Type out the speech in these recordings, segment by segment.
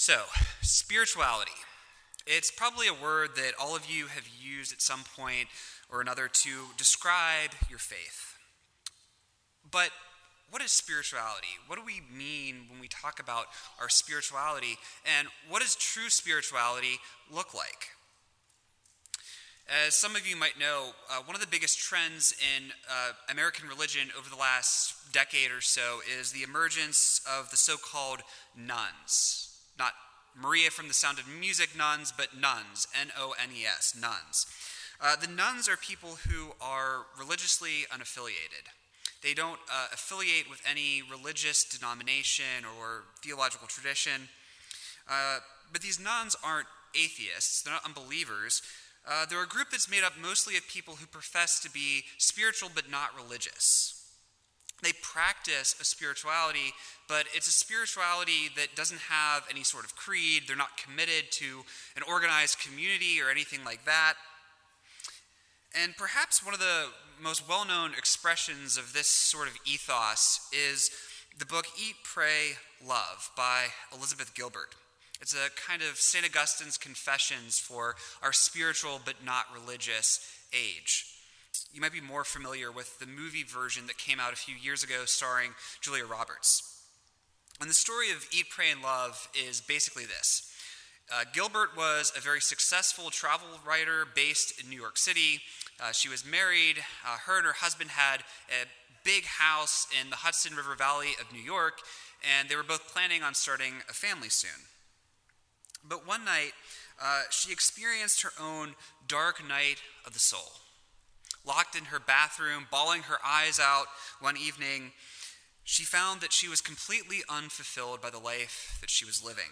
So, spirituality. It's probably a word that all of you have used at some point or another to describe your faith. But what is spirituality? What do we mean when we talk about our spirituality? And what does true spirituality look like? As some of you might know, one of the biggest trends in American religion over the last decade or so is the emergence of the so-called nuns. Not Maria from The Sound of Music nuns, but nuns, N-O-N-E-S, nuns. The nuns are people who are religiously unaffiliated. They don't affiliate with any religious denomination or theological tradition. But these nuns aren't atheists. They're not unbelievers. They're a group that's made up mostly of people who profess to be spiritual but not religious. They practice a spirituality, but it's a spirituality that doesn't have any sort of creed. They're not committed to an organized community or anything like that. And perhaps one of the most well-known expressions of this sort of ethos is the book Eat, Pray, Love by Elizabeth Gilbert. It's a kind of St. Augustine's confessions for our spiritual but not religious age. You might be more familiar with the movie version that came out a few years ago starring Julia Roberts. And the story of Eat, Pray, and Love is basically this. Gilbert was a very successful travel writer based in New York City. She was married. Her and her husband had a big house in the Hudson River Valley of New York, and they were both planning on starting a family soon. But one night, she experienced her own dark night of the soul. Locked in her bathroom, bawling her eyes out one evening, she found that she was completely unfulfilled by the life that she was living.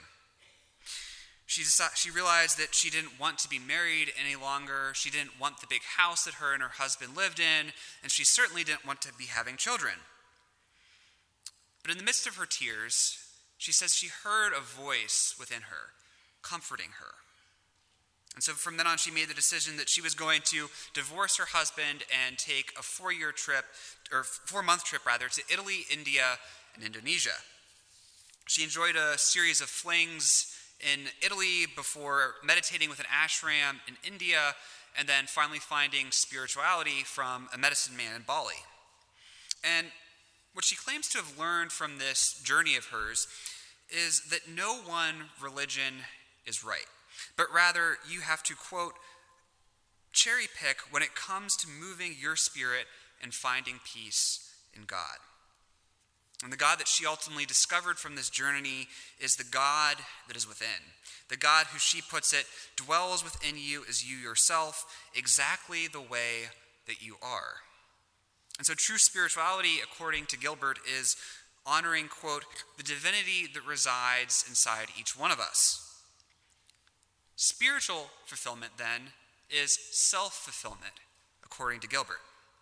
She realized that she didn't want to be married any longer. She didn't want the big house that her and her husband lived in, and she certainly didn't want to be having children. But in the midst of her tears, she says she heard a voice within her, comforting her. And so from then on, she made the decision that she was going to divorce her husband and take a 4-month trip to Italy, India, and Indonesia. She enjoyed a series of flings in Italy before meditating with an ashram in India, and then finally finding spirituality from a medicine man in Bali. And what she claims to have learned from this journey of hers is that no one religion is right, but rather you have to, quote, cherry pick when it comes to moving your spirit and finding peace in God. And the God that she ultimately discovered from this journey is the God that is within. The God who, she puts it, dwells within you as you yourself, exactly the way that you are. And so true spirituality, according to Gilbert, is honoring, quote, the divinity that resides inside each one of us. Spiritual fulfillment, then, is self-fulfillment, according to Gilbert.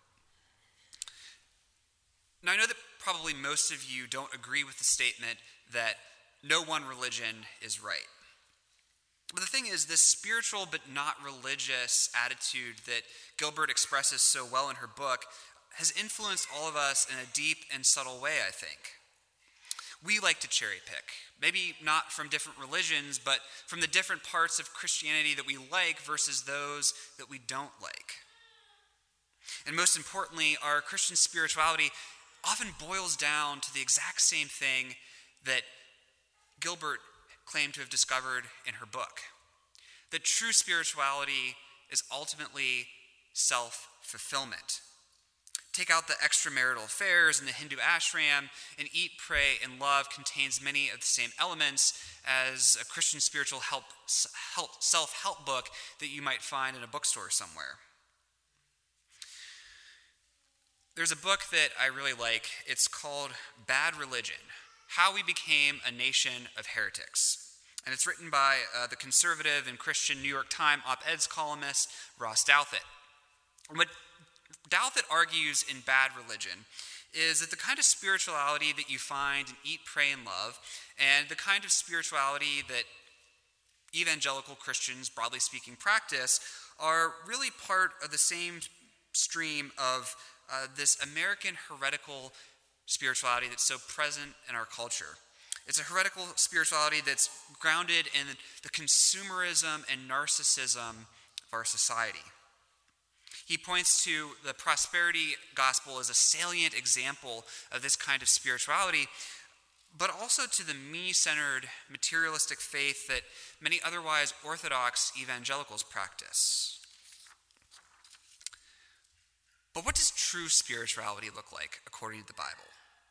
Now, I know that probably most of you don't agree with the statement that no one religion is right. But the thing is, this spiritual but not religious attitude that Gilbert expresses so well in her book has influenced all of us in a deep and subtle way, I think. We like to cherry pick, maybe not from different religions, but from the different parts of Christianity that we like versus those that we don't like. And most importantly, our Christian spirituality often boils down to the exact same thing that Gilbert claimed to have discovered in her book. That true spirituality is ultimately self-fulfillment. Take out the extramarital affairs in the Hindu ashram, and Eat, Pray, and Love contains many of the same elements as a Christian spiritual self-help book that you might find in a bookstore somewhere. There's a book that I really like. It's called Bad Religion: How We Became a Nation of Heretics. And it's written by the conservative and Christian New York Times op-eds columnist Ross Douthat. What Douthat argues in Bad Religion is that the kind of spirituality that you find in Eat, Pray, and Love, and the kind of spirituality that evangelical Christians, broadly speaking, practice, are really part of the same stream of this American heretical spirituality that's so present in our culture. It's a heretical spirituality that's grounded in the consumerism and narcissism of our society. He points to the prosperity gospel as a salient example of this kind of spirituality, but also to the me-centered, materialistic faith that many otherwise orthodox evangelicals practice. But what does true spirituality look like according to the Bible?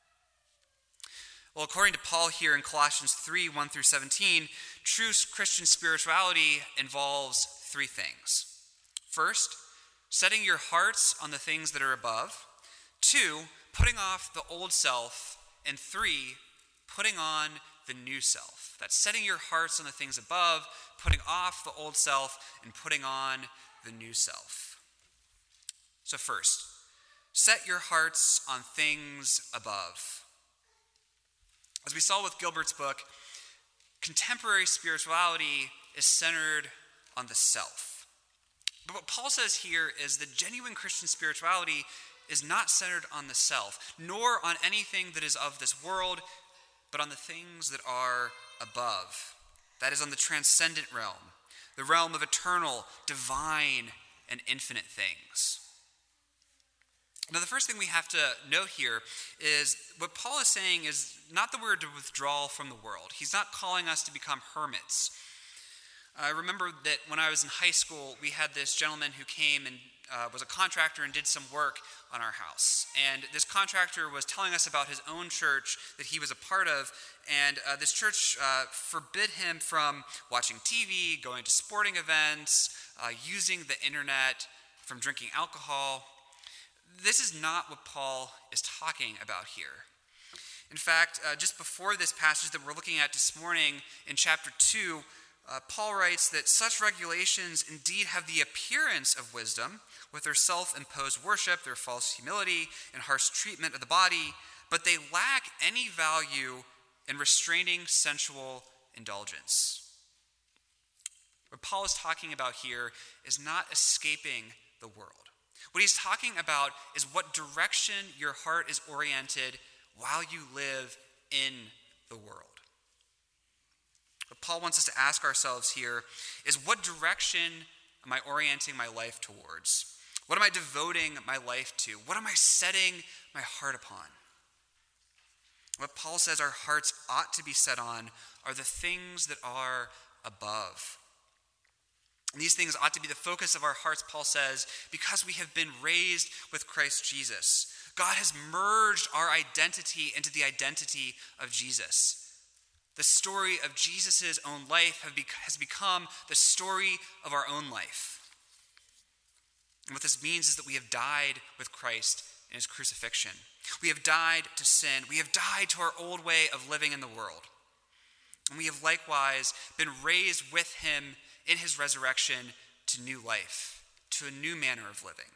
Well, according to Paul here in Colossians 3, 1 through 17, true Christian spirituality involves three things. First, setting your hearts on the things that are above. 2, putting off the old self. And 3, putting on the new self. That's setting your hearts on the things above, putting off the old self, and putting on the new self. So first, set your hearts on things above. As we saw with Gilbert's book, contemporary spirituality is centered on the self. But what Paul says here is that genuine Christian spirituality is not centered on the self, nor on anything that is of this world, but on the things that are above. That is on the transcendent realm, the realm of eternal, divine, and infinite things. Now, the first thing we have to note here is what Paul is saying is not that we're to withdraw from the world. He's not calling us to become hermits. I remember that when I was in high school, we had this gentleman who came and was a contractor and did some work on our house. And this contractor was telling us about his own church that he was a part of. And this church forbid him from watching TV, going to sporting events, using the internet, from drinking alcohol. This is not what Paul is talking about here. In fact, just before this passage that we're looking at this morning in chapter 2, Paul writes that such regulations indeed have the appearance of wisdom, with their self-imposed worship, their false humility, and harsh treatment of the body, but they lack any value in restraining sensual indulgence. What Paul is talking about here is not escaping the world. What he's talking about is what direction your heart is oriented while you live in the world. What Paul wants us to ask ourselves here is, what direction am I orienting my life towards? What am I devoting my life to? What am I setting my heart upon? What Paul says our hearts ought to be set on are the things that are above. And these things ought to be the focus of our hearts, Paul says, because we have been raised with Christ Jesus. God has merged our identity into the identity of Jesus. The story of Jesus' own life has become the story of our own life. And what this means is that we have died with Christ in his crucifixion. We have died to sin. We have died to our old way of living in the world. And we have likewise been raised with him in his resurrection to new life, to a new manner of living.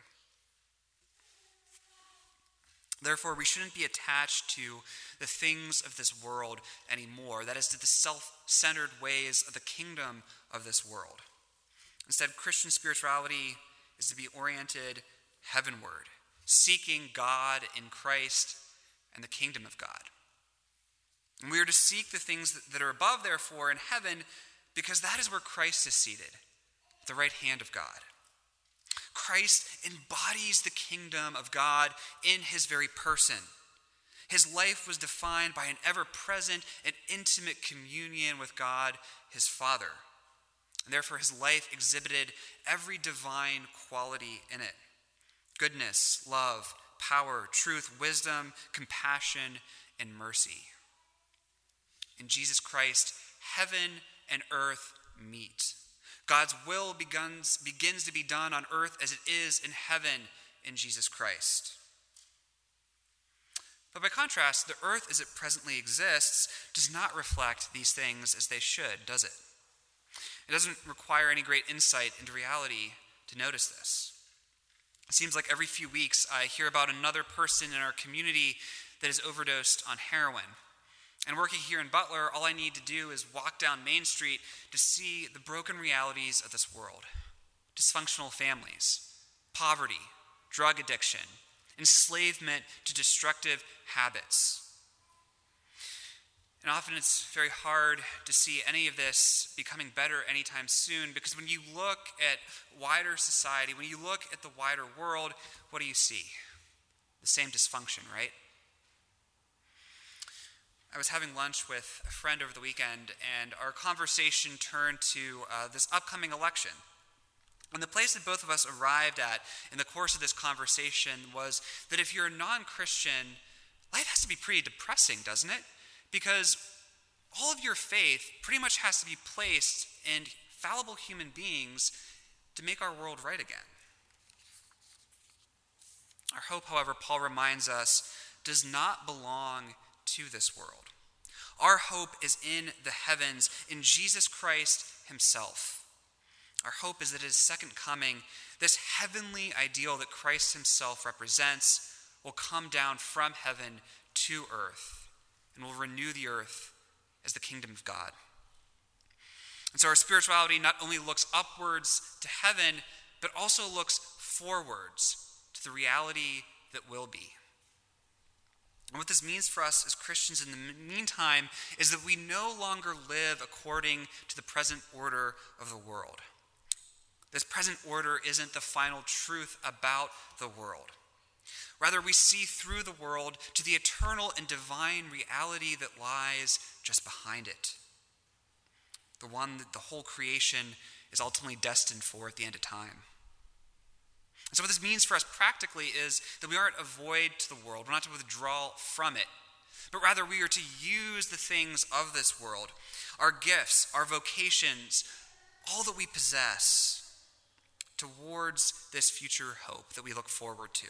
Therefore, we shouldn't be attached to the things of this world anymore, that is, to the self-centered ways of the kingdom of this world. Instead, Christian spirituality is to be oriented heavenward, seeking God in Christ and the kingdom of God. And we are to seek the things that are above, therefore, in heaven, because that is where Christ is seated, at the right hand of God. Christ embodies the kingdom of God in his very person. His life was defined by an ever-present and intimate communion with God, his Father. And therefore, his life exhibited every divine quality in it: goodness, love, power, truth, wisdom, compassion, and mercy. In Jesus Christ, heaven and earth meet. God's will begins to be done on earth as it is in heaven in Jesus Christ. But by contrast, the earth as it presently exists does not reflect these things as they should, does it? It doesn't require any great insight into reality to notice this. It seems like every few weeks I hear about another person in our community that is overdosed on heroin. And working here in Butler, all I need to do is walk down Main Street to see the broken realities of this world. Dysfunctional families, poverty, drug addiction, enslavement to destructive habits. And often it's very hard to see any of this becoming better anytime soon, because when you look at wider society, when you look at the wider world, what do you see? The same dysfunction, right? I was having lunch with a friend over the weekend, and our conversation turned to this upcoming election. And the place that both of us arrived at in the course of this conversation was that if you're a non-Christian, life has to be pretty depressing, doesn't it? Because all of your faith pretty much has to be placed in fallible human beings to make our world right again. Our hope, however, Paul reminds us, does not belong to this world. Our hope is in the heavens, in Jesus Christ himself. Our hope is that his second coming, this heavenly ideal that Christ himself represents, will come down from heaven to earth and will renew the earth as the kingdom of God. And so our spirituality not only looks upwards to heaven, but also looks forwards to the reality that will be. And what this means for us as Christians in the meantime is that we no longer live according to the present order of the world. This present order isn't the final truth about the world. Rather, we see through the world to the eternal and divine reality that lies just behind it. The one that the whole creation is ultimately destined for at the end of time. And so what this means for us practically is that we aren't a void to the world. We're not to withdraw from it. But rather, we are to use the things of this world, our gifts, our vocations, all that we possess, towards this future hope that we look forward to.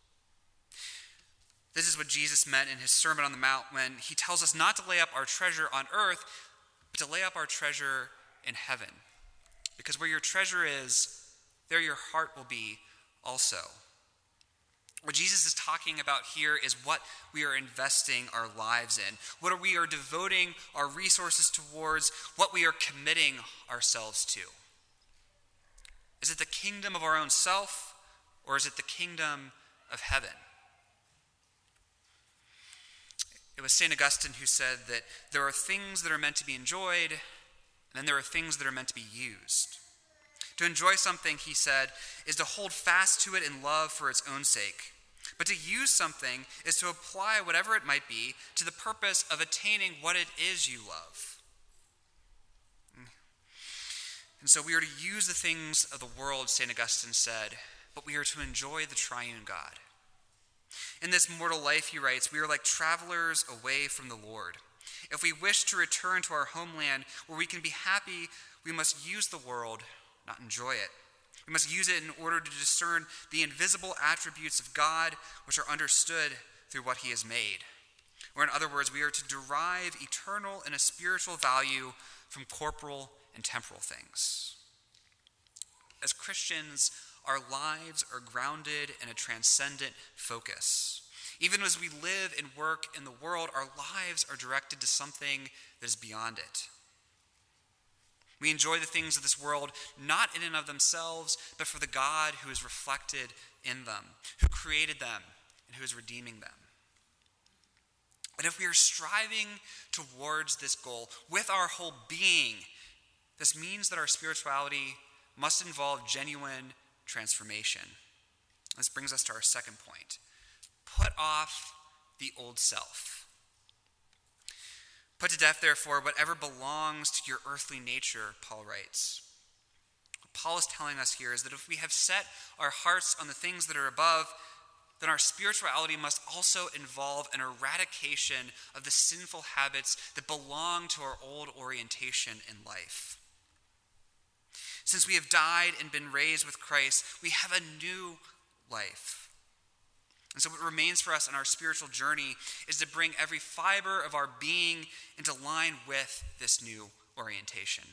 This is what Jesus meant in his Sermon on the Mount when he tells us not to lay up our treasure on earth, but to lay up our treasure in heaven. Because where your treasure is, there your heart will be also. What Jesus is talking about here is what we are investing our lives in, what we are devoting our resources towards, what we are committing ourselves to. Is it the kingdom of our own self, or is it the kingdom of heaven? It was St. Augustine who said that there are things that are meant to be enjoyed, and then there are things that are meant to be used. To enjoy something, he said, is to hold fast to it in love for its own sake. But to use something is to apply whatever it might be to the purpose of attaining what it is you love. And so we are to use the things of the world, St. Augustine said, but we are to enjoy the triune God. In this mortal life, he writes, we are like travelers away from the Lord. If we wish to return to our homeland where we can be happy, we must use the world, not enjoy it. We must use it in order to discern the invisible attributes of God, which are understood through what he has made. Or in other words, we are to derive eternal and a spiritual value from corporal and temporal things. As Christians, our lives are grounded in a transcendent focus. Even as we live and work in the world, our lives are directed to something that is beyond it. We enjoy the things of this world not in and of themselves, but for the God who is reflected in them, who created them, and who is redeeming them. And if we are striving towards this goal with our whole being, this means that our spirituality must involve genuine transformation. This brings us to our second point. Put off the old self. Put to death, therefore, whatever belongs to your earthly nature, Paul writes. What Paul is telling us here is that if we have set our hearts on the things that are above, then our spirituality must also involve an eradication of the sinful habits that belong to our old orientation in life. Since we have died and been raised with Christ, we have a new life. And so what remains for us on our spiritual journey is to bring every fiber of our being into line with this new orientation.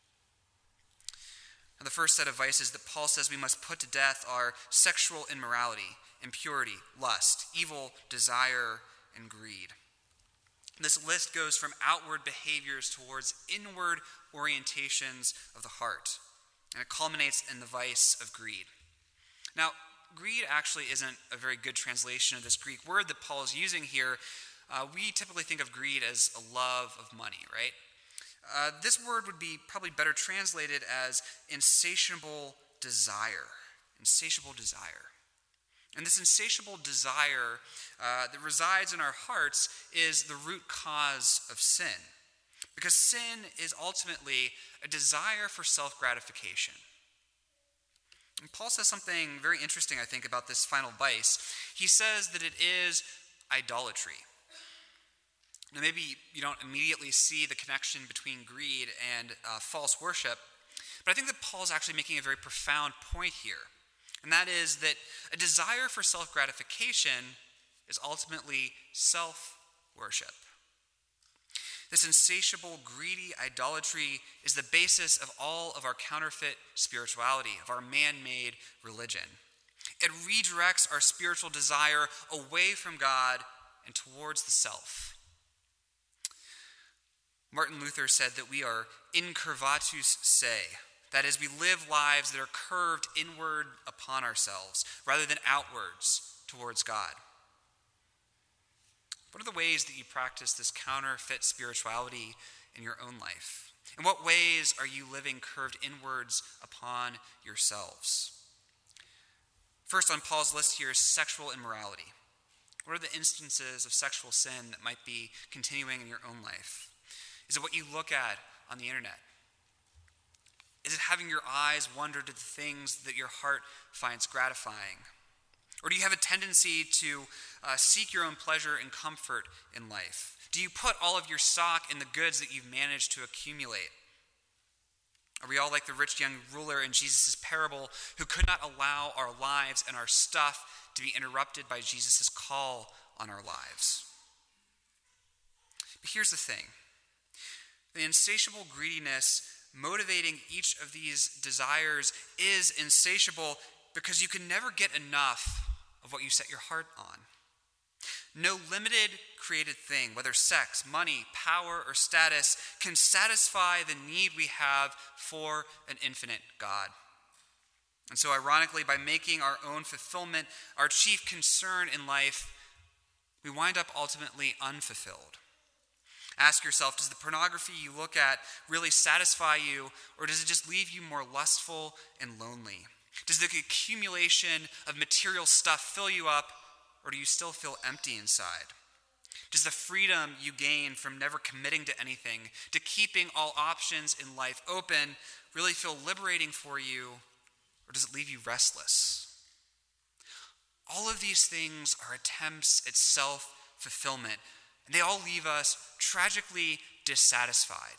And the first set of vices that Paul says we must put to death are sexual immorality, impurity, lust, evil desire, and greed. This list goes from outward behaviors towards inward orientations of the heart. And it culminates in the vice of greed. Now, greed actually isn't a very good translation of this Greek word that Paul is using here. we typically think of greed as a love of money, right? This word would be probably better translated as insatiable desire. Insatiable desire. And this insatiable desire that resides in our hearts is the root cause of sin. Because sin is ultimately a desire for self-gratification. And Paul says something very interesting, I think, about this final vice. He says that it is idolatry. Now, maybe you don't immediately see the connection between greed and false worship, but I think that Paul's actually making a very profound point here. And that is that a desire for self-gratification is ultimately self-worship. This insatiable, greedy idolatry is the basis of all of our counterfeit spirituality, of our man-made religion. It redirects our spiritual desire away from God and towards the self. Martin Luther said that we are incurvatus se. That is, we live lives that are curved inward upon ourselves rather than outwards towards God. What are the ways that you practice this counterfeit spirituality in your own life? In what ways are you living curved inwards upon yourselves? First on Paul's list here is sexual immorality. What are the instances of sexual sin that might be continuing in your own life? Is it what you look at on the internet? Is it having your eyes wander to the things that your heart finds gratifying? Or do you have a tendency to seek your own pleasure and comfort in life? Do you put all of your stock in the goods that you've managed to accumulate? Are we all like the rich young ruler in Jesus' parable who could not allow our lives and our stuff to be interrupted by Jesus' call on our lives? But here's the thing. The insatiable greediness motivating each of these desires is insatiable because you can never get enough of what you set your heart on. No limited created thing, whether sex, money, power, or status, can satisfy the need we have for an infinite God. And so ironically, by making our own fulfillment our chief concern in life, we wind up ultimately unfulfilled. Ask yourself, does the pornography you look at really satisfy you, or does it just leave you more lustful and lonely? Does the accumulation of material stuff fill you up, or do you still feel empty inside? Does the freedom you gain from never committing to anything, to keeping all options in life open, really feel liberating for you, or does it leave you restless? All of these things are attempts at self-fulfillment, and they all leave us tragically dissatisfied.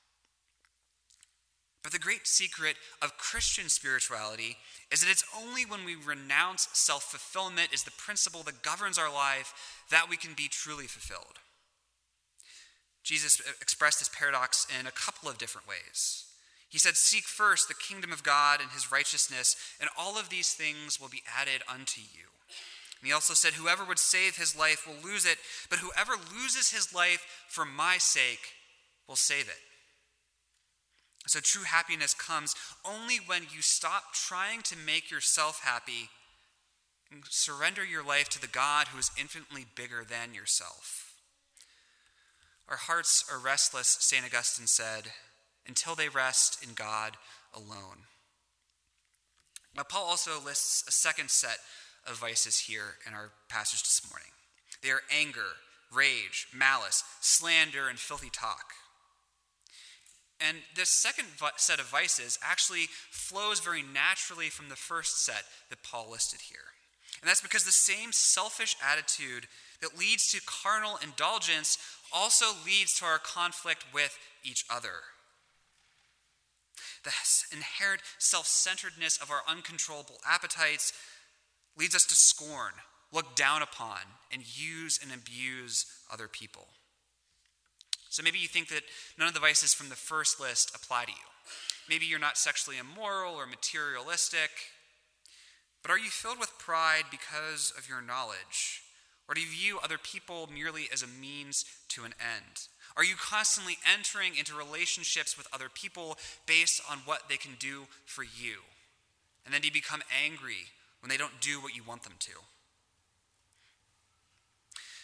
But the great secret of Christian spirituality is that it's only when we renounce self-fulfillment as the principle that governs our life that we can be truly fulfilled. Jesus expressed this paradox in a couple of different ways. He said, "Seek first the kingdom of God and his righteousness, and all of these things will be added unto you." And he also said, "Whoever would save his life will lose it, but whoever loses his life for my sake will save it." So true happiness comes only when you stop trying to make yourself happy and surrender your life to the God who is infinitely bigger than yourself. Our hearts are restless, St. Augustine said, until they rest in God alone. Now, Paul also lists a second set of vices here in our passage this morning. They are anger, rage, malice, slander, and filthy talk. And this second set of vices actually flows very naturally from the first set that Paul listed here. And that's because the same selfish attitude that leads to carnal indulgence also leads to our conflict with each other. The inherent self-centeredness of our uncontrollable appetites leads us to scorn, look down upon, and use and abuse other people. So maybe you think that none of the vices from the first list apply to you. Maybe you're not sexually immoral or materialistic, but are you filled with pride because of your knowledge? Or do you view other people merely as a means to an end? Are you constantly entering into relationships with other people based on what they can do for you? And then do you become angry when they don't do what you want them to?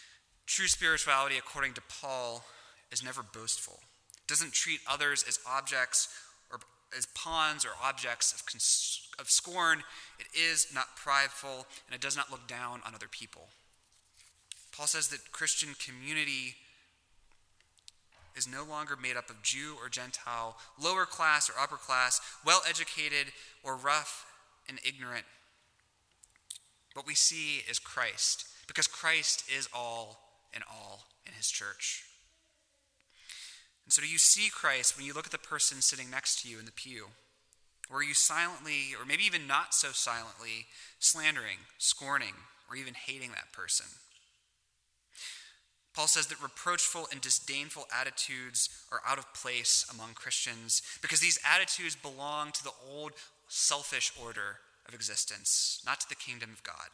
True spirituality, according to Paul, is never boastful. It doesn't treat others as objects or as pawns or objects of scorn. It is not prideful, and it does not look down on other people. Paul says that Christian community is no longer made up of Jew or Gentile, lower class or upper class, well-educated or rough and ignorant. What we see is Christ, because Christ is all in all in his church. And so do you see Christ when you look at the person sitting next to you in the pew? Or are you silently, or maybe even not so silently, slandering, scorning, or even hating that person? Paul says that reproachful and disdainful attitudes are out of place among Christians because these attitudes belong to the old selfish order of existence, not to the kingdom of God.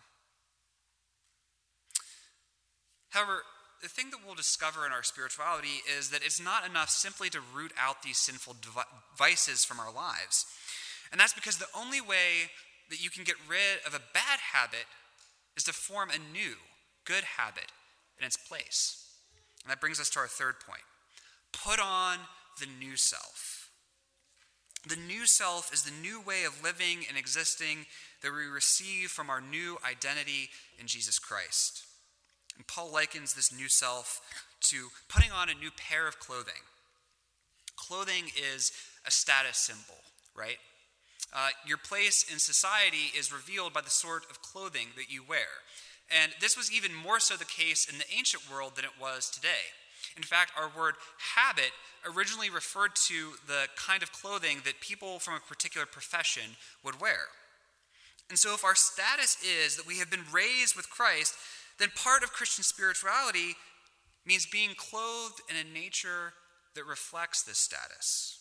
However, the thing that we'll discover in our spirituality is that it's not enough simply to root out these sinful vices from our lives. And that's because the only way that you can get rid of a bad habit is to form a new, good habit in its place. And that brings us to our third point. Put on the new self. The new self is the new way of living and existing that we receive from our new identity in Jesus Christ. And Paul likens this new self to putting on a new pair of clothing. Clothing is a status symbol, right? Your place in society is revealed by the sort of clothing that you wear. And this was even more so the case in the ancient world than it was today. In fact, our word habit originally referred to the kind of clothing that people from a particular profession would wear. And so if our status is that we have been raised with Christ, then part of Christian spirituality means being clothed in a nature that reflects this status.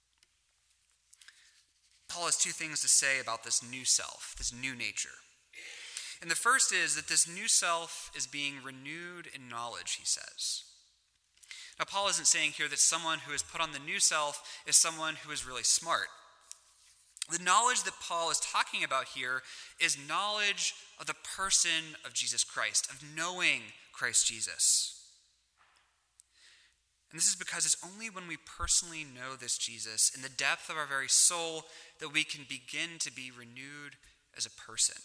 Paul has two things to say about this new self, this new nature. And the first is that this new self is being renewed in knowledge, he says. Now, Paul isn't saying here that someone who has put on the new self is someone who is really smart. The knowledge that Paul is talking about here is knowledge of the person of Jesus Christ, of knowing Christ Jesus. And this is because it's only when we personally know this Jesus in the depth of our very soul that we can begin to be renewed as a person.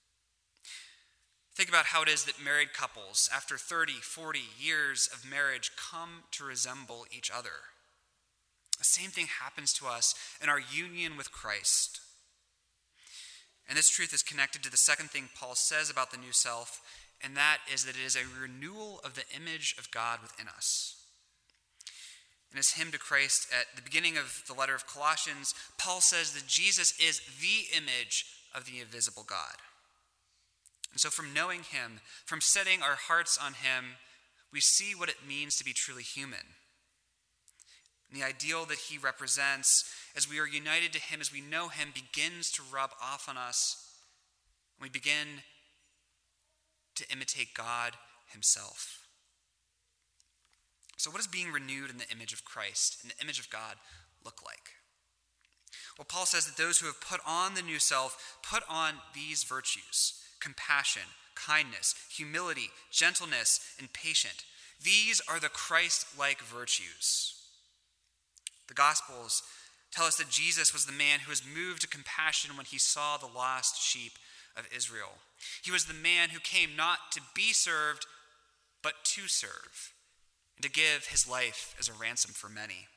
Think about how it is that married couples, after 30, 40 years of marriage, come to resemble each other. The same thing happens to us in our union with Christ. And this truth is connected to the second thing Paul says about the new self, and that is that it is a renewal of the image of God within us. In his hymn to Christ at the beginning of the letter of Colossians, Paul says that Jesus is the image of the invisible God. And so from knowing him, from setting our hearts on him, we see what it means to be truly human. And the ideal that he represents as we are united to him, as we know him, begins to rub off on us. And we begin to imitate God himself. So what does being renewed in the image of Christ, in the image of God, look like? Well, Paul says that those who have put on the new self put on these virtues: compassion, kindness, humility, gentleness, and patience. These are the Christ-like virtues. The Gospels tell us that Jesus was the man who was moved to compassion when he saw the lost sheep of Israel. He was the man who came not to be served, but to serve, and to give his life as a ransom for many.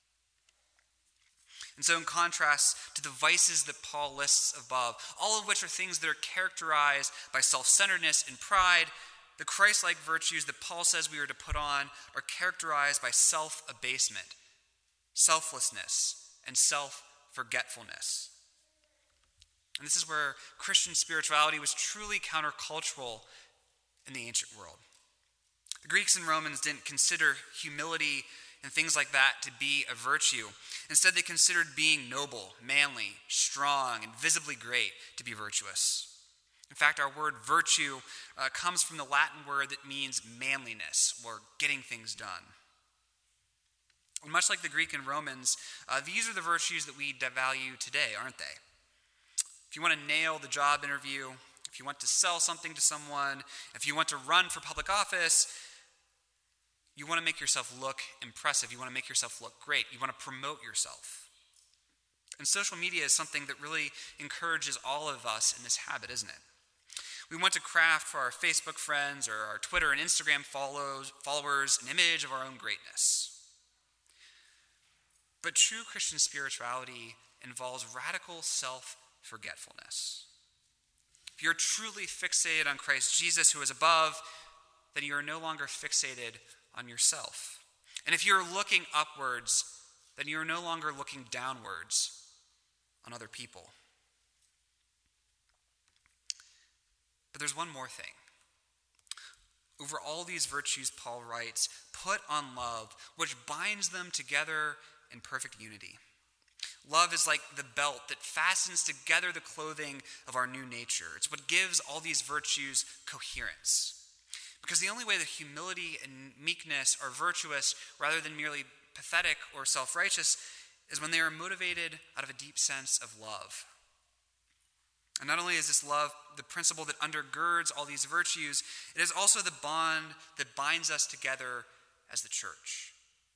And so in contrast to the vices that Paul lists above, all of which are things that are characterized by self-centeredness and pride, the Christ-like virtues that Paul says we are to put on are characterized by self-abasement, selflessness, and self-forgetfulness. And this is where Christian spirituality was truly countercultural in the ancient world. The Greeks and Romans didn't consider humility and things like that to be a virtue. Instead, they considered being noble, manly, strong, and visibly great to be virtuous. In fact, our word virtue comes from the Latin word that means manliness, or getting things done. And much like the Greek and Romans, these are the virtues that we value today, aren't they? If you want to nail the job interview, if you want to sell something to someone, if you want to run for public office, You want to make yourself look impressive. You want to make yourself look great. You want to promote yourself. And social media is something that really encourages all of us in this habit, isn't it? We want to craft for our Facebook friends or our Twitter and Instagram followers an image of our own greatness. But true Christian spirituality involves radical self-forgetfulness. If you're truly fixated on Christ Jesus, who is above, then you are no longer fixated on yourself. And if you're looking upwards, then you are no longer looking downwards on other people. But there's one more thing. Over all these virtues, Paul writes, put on love, which binds them together in perfect unity. Love is like the belt that fastens together the clothing of our new nature. It's what gives all these virtues coherence. Because the only way that humility and meekness are virtuous rather than merely pathetic or self-righteous is when they are motivated out of a deep sense of love. And not only is this love the principle that undergirds all these virtues, it is also the bond that binds us together as the church.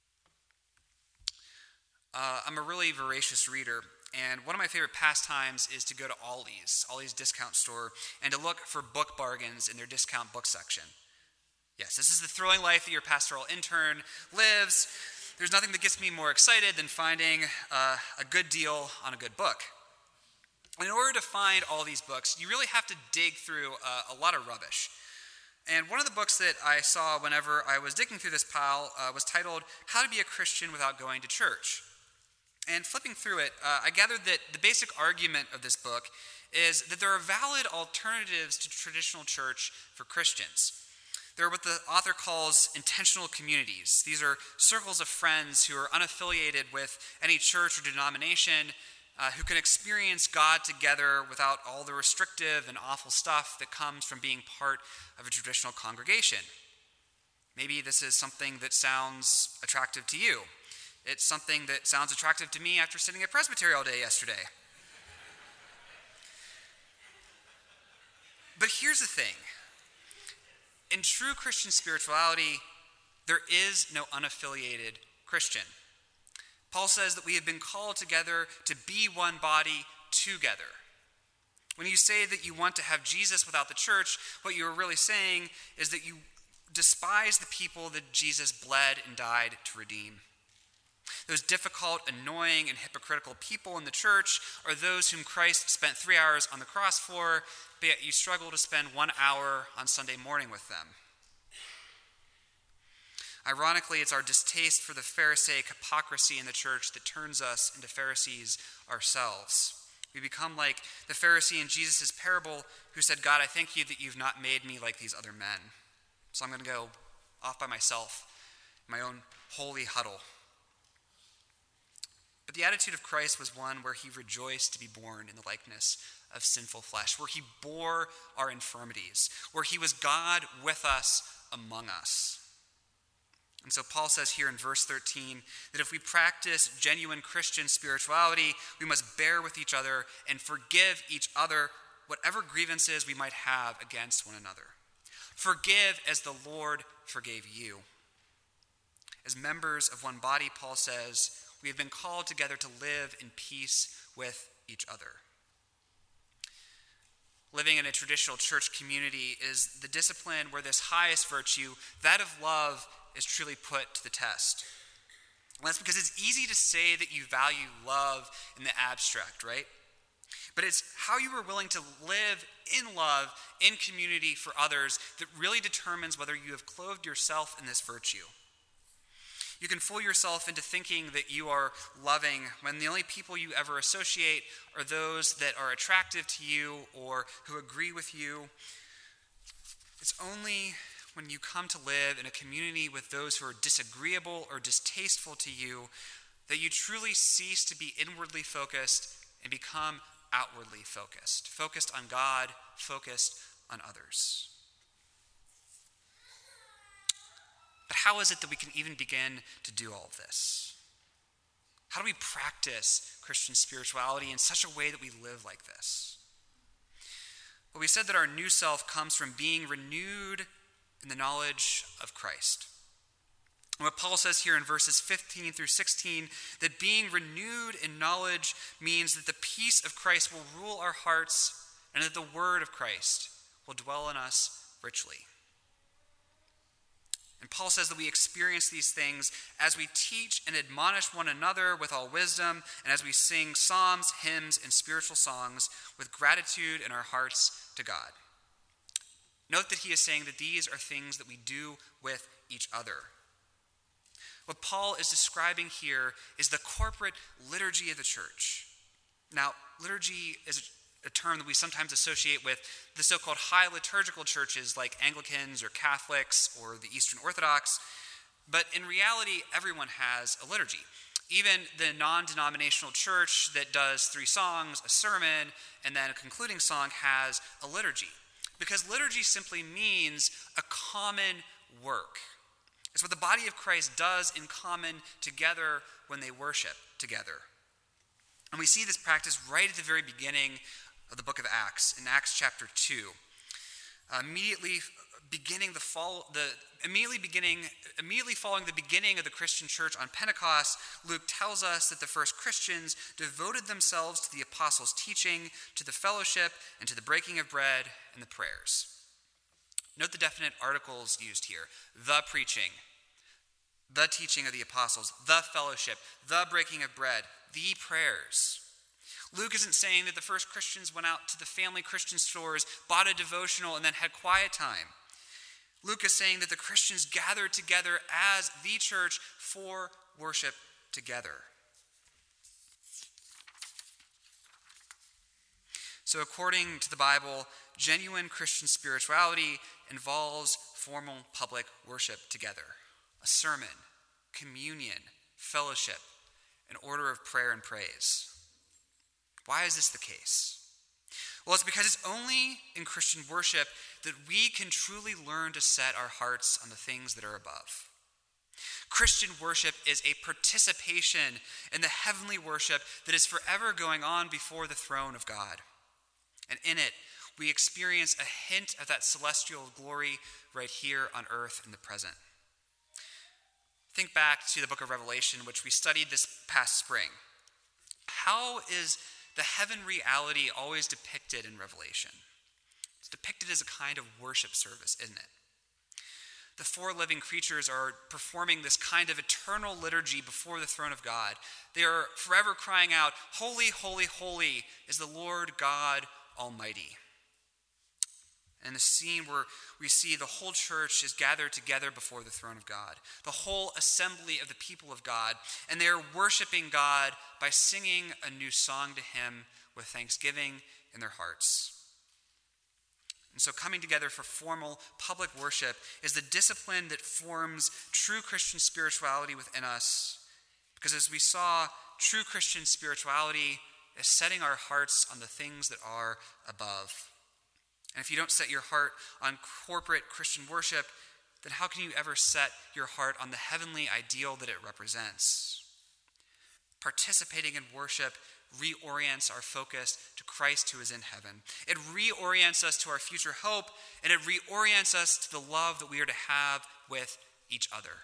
I'm a really voracious reader, and one of my favorite pastimes is to go to Ollie's discount store, and to look for book bargains in their discount book section. Yes, this is the thrilling life that your pastoral intern lives. There's nothing that gets me more excited than finding a good deal on a good book. In order to find all these books, you really have to dig through a lot of rubbish. And one of the books that I saw whenever I was digging through this pile was titled, How to Be a Christian Without Going to Church. And flipping through it, I gathered that the basic argument of this book is that there are valid alternatives to traditional church for Christians. There are what the author calls intentional communities. These are circles of friends who are unaffiliated with any church or denomination, who can experience God together without all the restrictive and awful stuff that comes from being part of a traditional congregation. Maybe this is something that sounds attractive to you. It's something that sounds attractive to me after sitting at Presbytery all day yesterday. But here's the thing. In true Christian spirituality, there is no unaffiliated Christian. Paul says that we have been called together to be one body together. When you say that you want to have Jesus without the church, what you are really saying is that you despise the people that Jesus bled and died to redeem. Those difficult, annoying, and hypocritical people in the church are those whom Christ spent 3 hours on the cross for, but yet you struggle to spend 1 hour on Sunday morning with them. Ironically, it's our distaste for the Pharisaic hypocrisy in the church that turns us into Pharisees ourselves. We become like the Pharisee in Jesus' parable who said, God, I thank you that you've not made me like these other men. So I'm going to go off by myself, in my own holy huddle. But the attitude of Christ was one where he rejoiced to be born in the likeness of sinful flesh, where he bore our infirmities, where he was God with us among us. And so Paul says here in verse 13 that if we practice genuine Christian spirituality, we must bear with each other and forgive each other whatever grievances we might have against one another. Forgive as the Lord forgave you. As members of one body, Paul says, we have been called together to live in peace with each other. Living in a traditional church community is the discipline where this highest virtue, that of love, is truly put to the test. And that's because it's easy to say that you value love in the abstract, right? But it's how you are willing to live in love, in community for others, that really determines whether you have clothed yourself in this virtue. You can fool yourself into thinking that you are loving when the only people you ever associate are those that are attractive to you or who agree with you. It's only when you come to live in a community with those who are disagreeable or distasteful to you that you truly cease to be inwardly focused and become outwardly focused, focused on God, focused on others. But how is it that we can even begin to do all of this? How do we practice Christian spirituality in such a way that we live like this? Well, we said that our new self comes from being renewed in the knowledge of Christ. And what Paul says here in verses 15 through 16, that being renewed in knowledge means that the peace of Christ will rule our hearts and that the word of Christ will dwell in us richly. And Paul says that we experience these things as we teach and admonish one another with all wisdom, and as we sing psalms, hymns, and spiritual songs with gratitude in our hearts to God. Note that he is saying that these are things that we do with each other. What Paul is describing here is the corporate liturgy of the church. Now, liturgy is a term that we sometimes associate with the so-called high liturgical churches like Anglicans or Catholics or the Eastern Orthodox. But in reality, everyone has a liturgy. Even the non-denominational church that does 3 songs, a sermon, and then a concluding song has a liturgy. Because liturgy simply means a common work. It's what the body of Christ does in common together when they worship together. And we see this practice right at the very beginning of the book of Acts, in Acts chapter 2. Immediately following the beginning of the Christian church on Pentecost, Luke tells us that the first Christians devoted themselves to the apostles' teaching, to the fellowship, and to the breaking of bread and the prayers. Note the definite articles used here: the preaching, the teaching of the apostles, the fellowship, the breaking of bread, the prayers. Luke isn't saying that the first Christians went out to the family Christian stores, bought a devotional, and then had quiet time. Luke is saying that the Christians gathered together as the church for worship together. So according to the Bible, genuine Christian spirituality involves formal public worship together: a sermon, communion, fellowship, an order of prayer and praise. Why is this the case? Well, it's because it's only in Christian worship that we can truly learn to set our hearts on the things that are above. Christian worship is a participation in the heavenly worship that is forever going on before the throne of God. And in it, we experience a hint of that celestial glory right here on earth in the present. Think back to the book of Revelation, which we studied this past spring. How is the heaven reality always depicted in Revelation? It's depicted as a kind of worship service, isn't it? The 4 living creatures are performing this kind of eternal liturgy before the throne of God. They are forever crying out, "Holy, holy, holy is the Lord God Almighty." And the scene where we see the whole church is gathered together before the throne of God, the whole assembly of the people of God, and they are worshiping God by singing a new song to him with thanksgiving in their hearts. And so coming together for formal public worship is the discipline that forms true Christian spirituality within us, because as we saw, true Christian spirituality is setting our hearts on the things that are above. And if you don't set your heart on corporate Christian worship, then how can you ever set your heart on the heavenly ideal that it represents? Participating in worship reorients our focus to Christ who is in heaven. It reorients us to our future hope, and it reorients us to the love that we are to have with each other.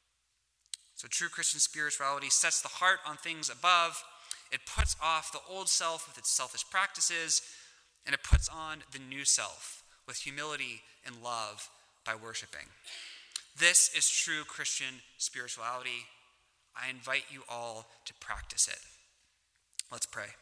So true Christian spirituality sets the heart on things above. It puts off the old self with its selfish practices, and it puts on the new self with humility and love by worshiping. This is true Christian spirituality. I invite you all to practice it. Let's pray.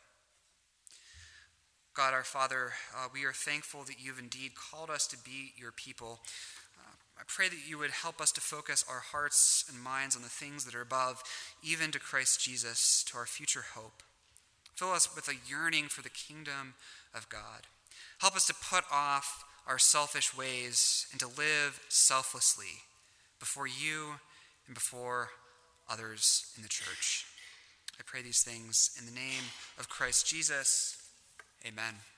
God our Father, we are thankful that you've indeed called us to be your people. I pray that you would help us to focus our hearts and minds on the things that are above, even to Christ Jesus, to our future hope. Fill us with a yearning for the kingdom of God. Help us to put off our selfish ways and to live selflessly before you and before others in the church. I pray these things in the name of Christ Jesus. Amen.